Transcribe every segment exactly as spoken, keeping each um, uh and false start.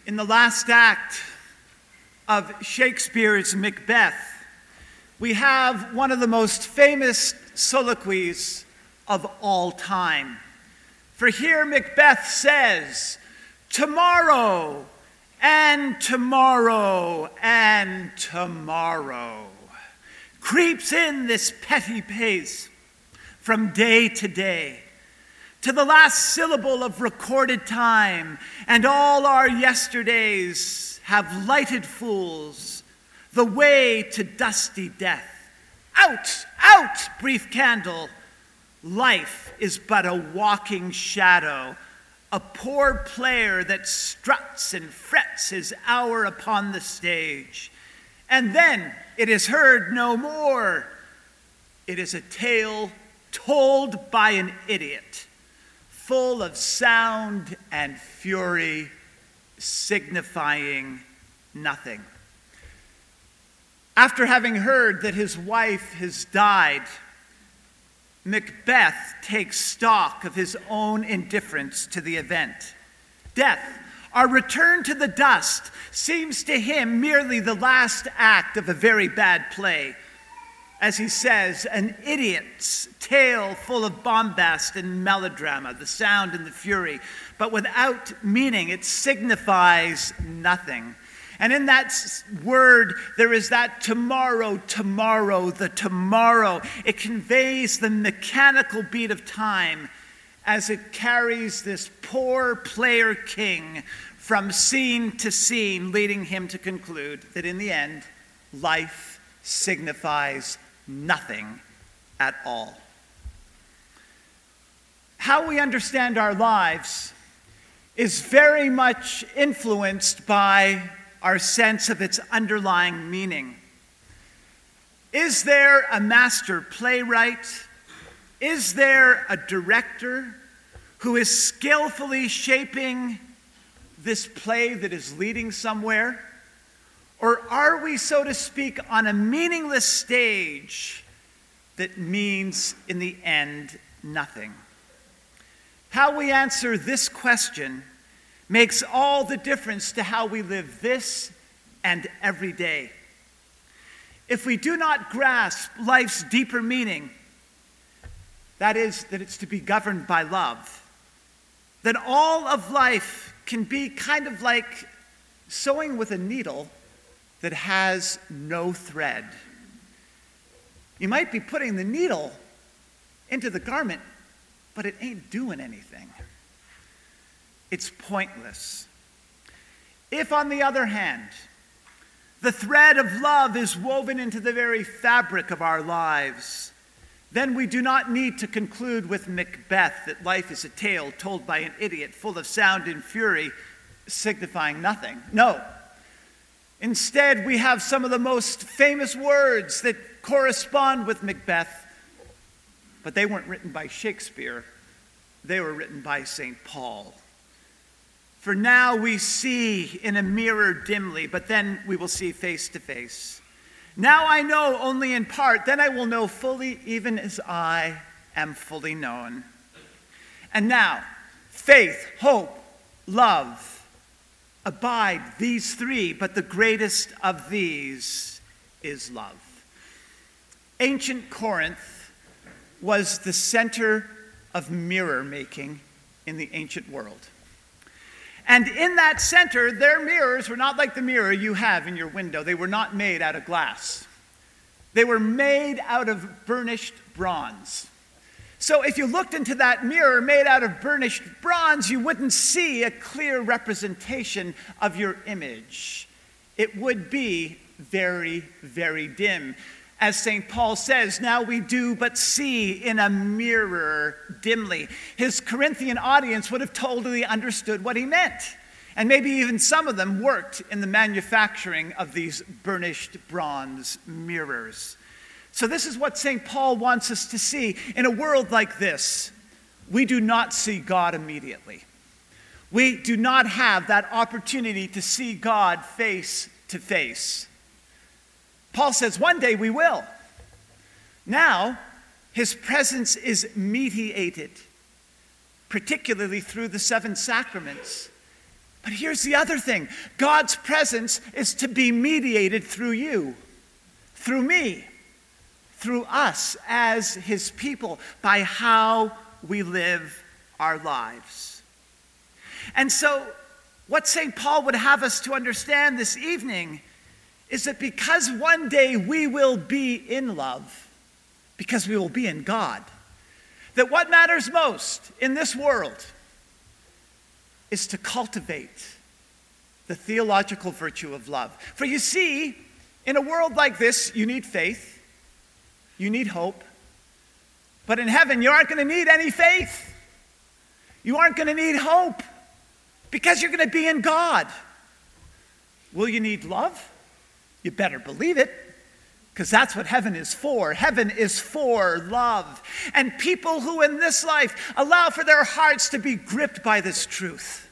In the last act of Shakespeare's Macbeth, we have one of the most famous soliloquies of all time. For here Macbeth says, "Tomorrow, and tomorrow, and tomorrow." Creeps in this petty pace from day to day, to the last syllable of recorded time, and all our yesterdays have lighted fools the way to dusty death. Out, out, brief candle! Life is but a walking shadow, a poor player that struts and frets his hour upon the stage. And then it is heard no more. It is a tale told by an idiot, full of sound and fury, signifying nothing. After having heard that his wife has died, Macbeth takes stock of his own indifference to the event. Death, our return to the dust, seems to him merely the last act of a very bad play. As he says, an idiot's tale full of bombast and melodrama, the sound and the fury, but without meaning. It signifies nothing. And in that word, there is that tomorrow, tomorrow, the tomorrow. It conveys the mechanical beat of time as it carries this poor player king from scene to scene, leading him to conclude that in the end, life signifies nothing at all. How we understand our lives is very much influenced by our sense of its underlying meaning. Is there a master playwright? Is there a director who is skillfully shaping this play that is leading somewhere? Or are we, so to speak, on a meaningless stage that means, in the end, nothing? How we answer this question makes all the difference to how we live this and every day. If we do not grasp life's deeper meaning, that is, that it's to be governed by love, then all of life can be kind of like sewing with a needle that has no thread. You might be putting the needle into the garment, but it ain't doing anything. It's pointless. If, on the other hand, the thread of love is woven into the very fabric of our lives, then we do not need to conclude with Macbeth that life is a tale told by an idiot, full of sound and fury, signifying nothing. No. Instead, we have some of the most famous words that correspond with Macbeth, but they weren't written by Shakespeare. They were written by Saint Paul. For now we see in a mirror dimly, but then we will see face to face. Now I know only in part, then I will know fully, even as I am fully known. And now, faith, hope, love, abide, these three, but the greatest of these is love. Ancient Corinth was the center of mirror making in the ancient world. And in that center, their mirrors were not like the mirror you have in your window. They were not made out of glass. They were made out of burnished bronze. So if you looked into that mirror made out of burnished bronze, you wouldn't see a clear representation of your image. It would be very, very dim. As Saint Paul says, now we do but see in a mirror dimly. His Corinthian audience would have totally understood what he meant. And maybe even some of them worked in the manufacturing of these burnished bronze mirrors. So this is what Saint Paul wants us to see. In a world like this, we do not see God immediately. We do not have that opportunity to see God face to face. Paul says one day we will. Now, his presence is mediated, particularly through the seven sacraments. But here's the other thing. God's presence is to be mediated through you, through me, through us as his people, by how we live our lives. And so, what Saint Paul would have us to understand this evening is that because one day we will be in love, because we will be in God, that what matters most in this world is to cultivate the theological virtue of love. For you see, in a world like this, you need faith, you need hope, but in heaven, you aren't going to need any faith. You aren't going to need hope because you're going to be in God. Will you need love? You better believe it, because that's what heaven is for. Heaven is for love. And people who in this life allow for their hearts to be gripped by this truth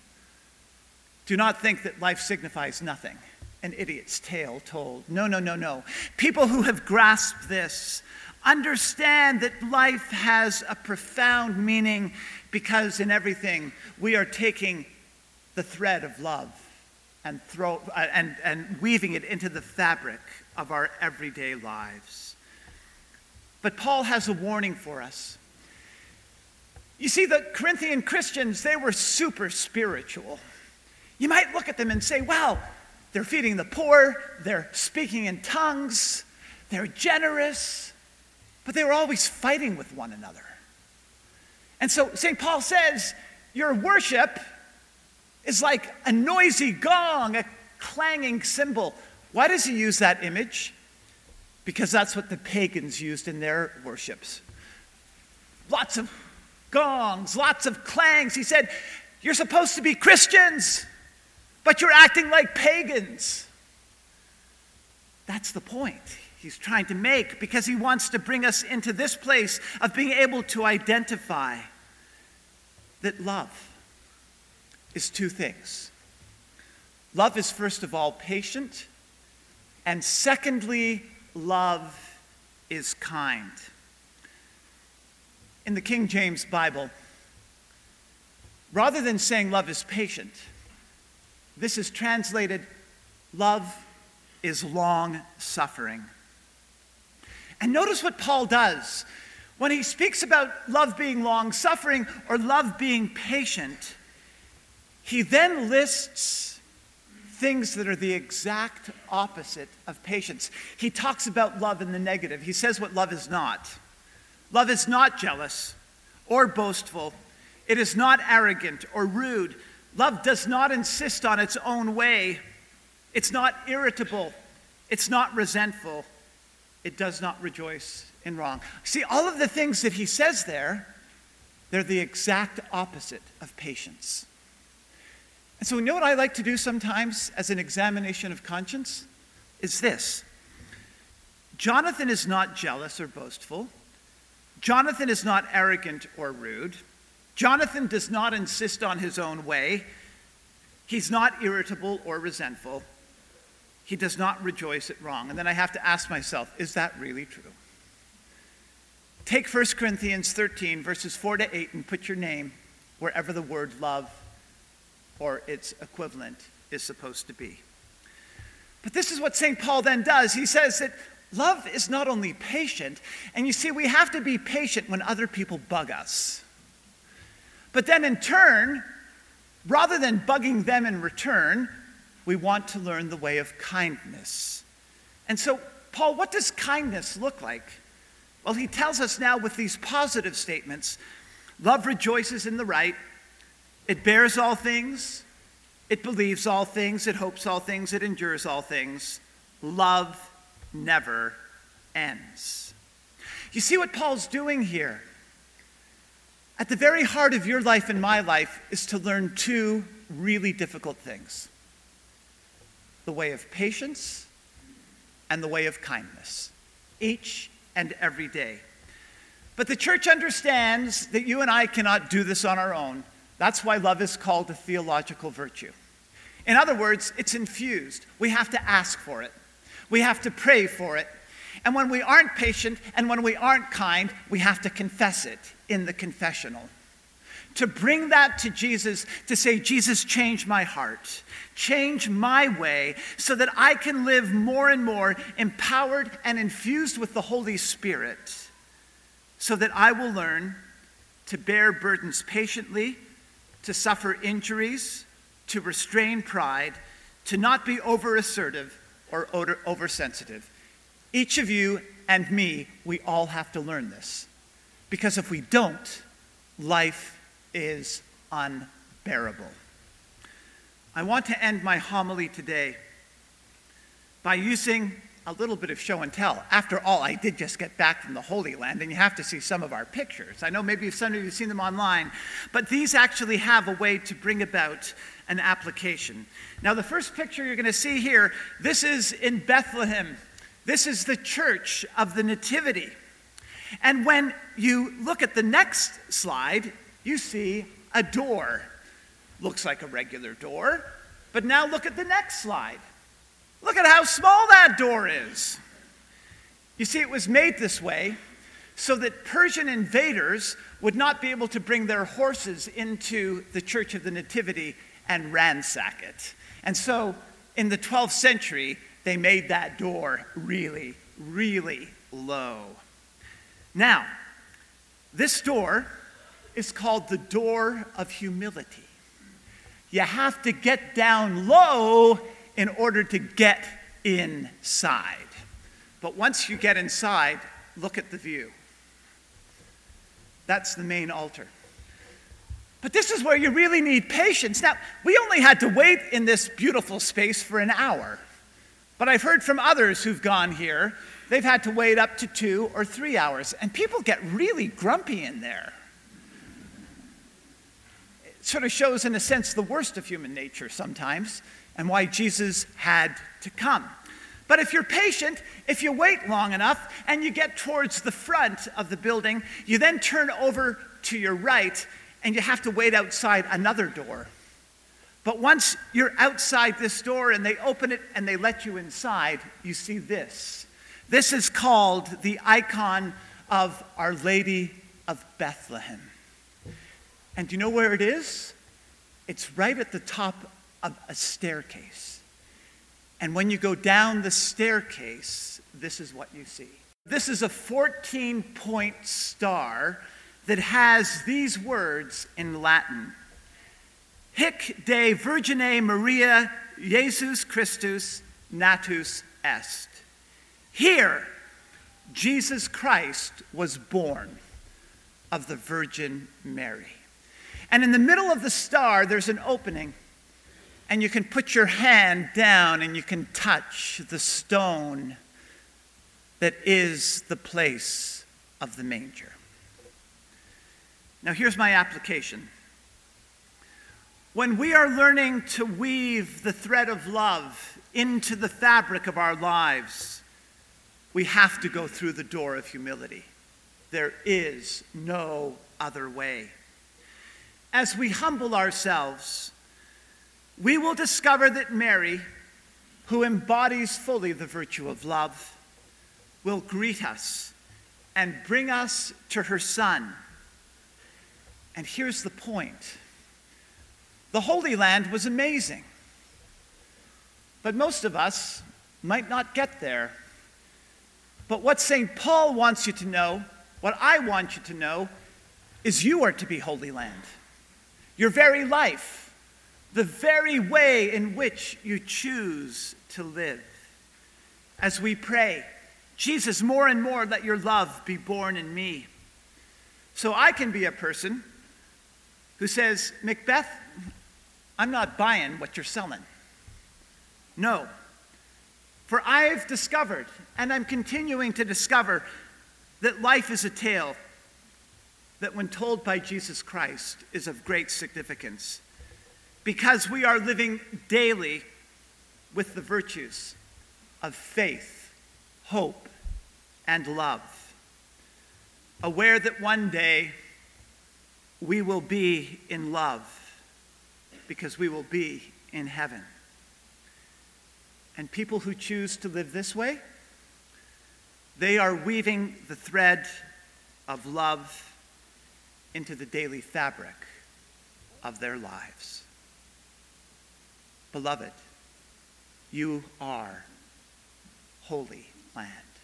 do not think that life signifies nothing, an idiot's tale told. No, no, no, no. People who have grasped this understand that life has a profound meaning because in everything we are taking the thread of love and, throw, uh, and, and weaving it into the fabric of our everyday lives. But Paul has a warning for us. You see, the Corinthian Christians, they were super spiritual. You might look at them and say, wow, they're feeding the poor, they're speaking in tongues, they're generous, but they were always fighting with one another. And so Saint Paul says, your worship is like a noisy gong, a clanging cymbal. Why does he use that image? Because that's what the pagans used in their worships. Lots of gongs, lots of clangs. He said, you're supposed to be Christians, but you're acting like pagans. That's the point he's trying to make, because he wants to bring us into this place of being able to identify that love is two things. Love is, first of all, patient, and secondly, love is kind. In the King James Bible, rather than saying love is patient, this is translated, love is long-suffering. And notice what Paul does. When he speaks about love being long-suffering or love being patient, he then lists things that are the exact opposite of patience. He talks about love in the negative. He says what love is not. Love is not jealous or boastful. It is not arrogant or rude. Love does not insist on its own way. It's not irritable. It's not resentful. It does not rejoice in wrong. See, all of the things that he says there, they're the exact opposite of patience. And so you know what I like to do sometimes as an examination of conscience? Is this. Jonathan is not jealous or boastful. Jonathan is not arrogant or rude. Jonathan does not insist on his own way. He's not irritable or resentful. He does not rejoice at wrong. And then I have to ask myself, is that really true? Take First Corinthians thirteen, verses four to eight, and put your name wherever the word love or its equivalent is supposed to be. But this is what Saint Paul then does. He says that love is not only patient, and you see, we have to be patient when other people bug us. But then in turn, rather than bugging them in return, we want to learn the way of kindness. And so, Paul, what does kindness look like? Well, he tells us now with these positive statements. Love rejoices in the right. It bears all things. It believes all things. It hopes all things. It endures all things. Love never ends. You see what Paul's doing here? At the very heart of your life and my life is to learn two really difficult things. The way of patience and the way of kindness, each and every day. But the church understands that you and I cannot do this on our own. That's why love is called a theological virtue. In other words, it's infused. We have to ask for it. We have to pray for it. And when we aren't patient and when we aren't kind, we have to confess it in the confessional. to bring that to Jesus, to say, Jesus, change my heart, change my way, so that I can live more and more empowered and infused with the Holy Spirit, so that I will learn to bear burdens patiently, to suffer injuries, to restrain pride, to not be over-assertive or oversensitive. Each of you and me, we all have to learn this. Because if we don't, life is unbearable. I want to end my homily today by using a little bit of show and tell. After all, I did just get back from the Holy Land, and you have to see some of our pictures. I know maybe some of you have seen them online, but these actually have a way to bring about an application. Now, the first picture you're going to see here, this is in Bethlehem. This is the Church of the Nativity. And when you look at the next slide, you see a door. Looks like a regular door, but now look at the next slide. Look at how small that door is. You see, it was made this way so that Persian invaders would not be able to bring their horses into the Church of the Nativity and ransack it. And so in the twelfth century, they made that door really, really low. Now, this door is called the door of humility. You have to get down low in order to get inside. But once you get inside, look at the view. That's the main altar. But this is where you really need patience. Now, we only had to wait in this beautiful space for an hour. But I've heard from others who've gone here, they've had to wait up to two or three hours. And people get really grumpy in there. It sort of shows, in a sense, the worst of human nature sometimes, and why Jesus had to come. But if you're patient, if you wait long enough, and you get towards the front of the building, you then turn over to your right, and you have to wait outside another door. But once you're outside this door, and they open it, and they let you inside, you see this. This is called the icon of Our Lady of Bethlehem. And do you know where it is? It's right at the top of a staircase. And when you go down the staircase, this is what you see. This is a fourteen-point star that has these words in Latin. Hic de Virgine Maria Jesus Christus natus est. Here, Jesus Christ was born of the Virgin Mary. And in the middle of the star, there's an opening. And you can put your hand down and you can touch the stone that is the place of the manger. Now here's my application. When we are learning to weave the thread of love into the fabric of our lives, we have to go through the door of humility. There is no other way. As we humble ourselves, we will discover that Mary, who embodies fully the virtue of love, will greet us and bring us to her Son. And here's the point. The Holy Land was amazing, but most of us might not get there. But what Saint Paul wants you to know, what I want you to know, is you are to be Holy Land. Your very life, the very way in which you choose to live. As we pray, Jesus, more and more let your love be born in me. So I can be a person who says, Macbeth, I'm not buying what you're selling. No. For I've discovered, and I'm continuing to discover, that life is a tale that when told by Jesus Christ is of great significance. Because we are living daily with the virtues of faith, hope, and love. Aware that one day we will be in love because we will be in heaven. And people who choose to live this way, they are weaving the thread of love into the daily fabric of their lives. Beloved, you are Holy Land.